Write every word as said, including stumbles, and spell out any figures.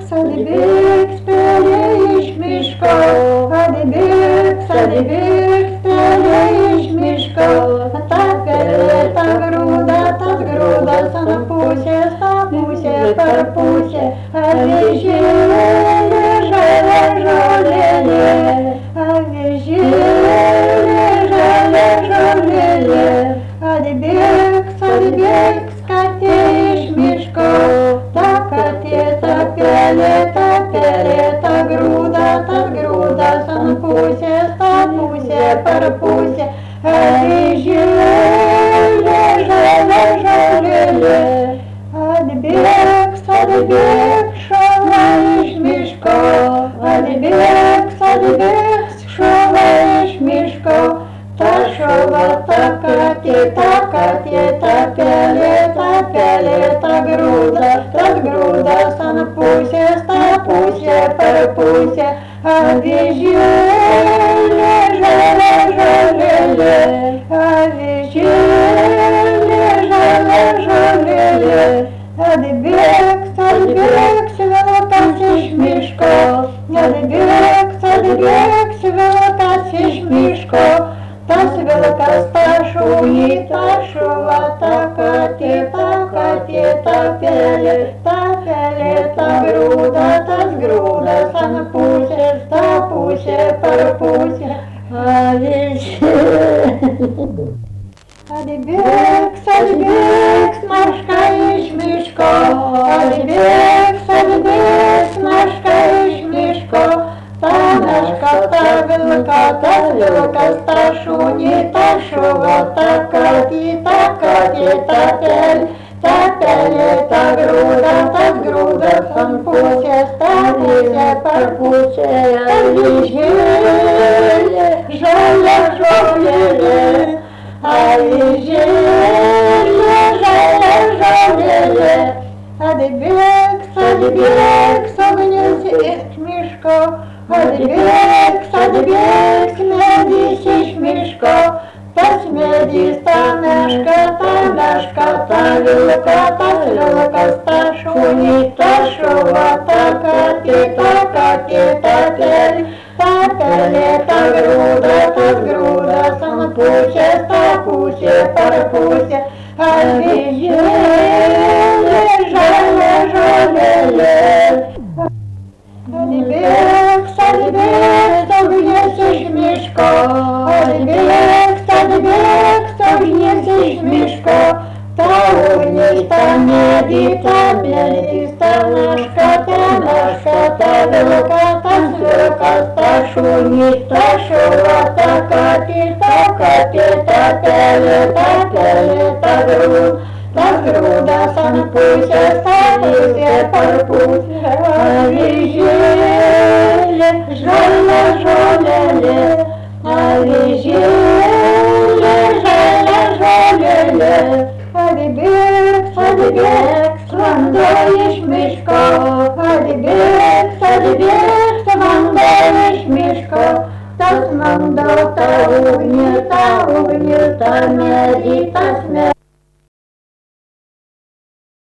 Sadibėk, spėlė iš miško, adibėk, sadibėk, spėlė iš miško, ta pelė, ta grūda, tas grūdas ant pusės, ta pusė per pusę, avižėlė, žalia žolėlė, avižėlė, žalia žolėlė, adibėk, sadibėk, skatė iš miško, ta katė, ta pelė, ta pelė, ta grūda, tas grūdas ant pusės, ta pusė per pusę, avižėlė, žalia žolėlė, atbėk, atbėk, šala iš miško, atbėk, atbėk, šala iš miško, ta šala, ta katė, ta katė, ta pelė, ta pelė, ta grūda, tas grūdas ant pusės, ta pusė per pusę, avižėlė, žalia žolėlė, avižėlė, žalia žolėlė, atbėk, atbėk, vilkas iš miško, atbėk, atbėk, vilkas iš miško, tas vilkas, ta šunį, ta šuva, ta katė, ta katė, ta pelė, ta pelė, ta grūda, tas grūdas ant pusės, ta pusė per pusę, avižėlė. Atbėk, atbėk, smarška iš miško, atbėk, atbėk, smarška iš miško, ta meška, ta vilka, tas vilkas, ta šunį, ta šuva, ta katė, ta katė, ta pelė, ta pelė, ta grūda, tas grūdas ant pusės, ta pusė per pusę, avižėlė, žalia žolėlė, avižėlė, žalia žolėlė, atbėk, atbėk, ugnis iš miško, atbėk, atbėk, medis iš miško, tas medis, ta meška, ta meška, ta vilka, tas vilkas, ta šunį, ta šuva, ta katė, ta katė, ta pelė, ta pelė, ta grūda, tas grūdas ant pusės, ta pusė per pusę, avižėlė, žalia žolėlė. Atbėk, atbėk, ugnis iš miško, atbėk, atbėk, ugnis iš miško, ta ugnis, ta medis, ta medis, ta meška, ta meška, ta vilka, tas vilkas, ta šunys, ta šuva, ta katė, ta katė, ta pelė, ta pelė, ta grūda, tas grūdas ant pusės, ta pusė per pusę, avižėlė, žalia žolėlė, avižėlė, žalia žolėlė, atbėk, atbėk, sklando iš miško, atbėk, atbėk, sklando iš miško, tas mando, ta ugnė, ta ugnė, ta mė.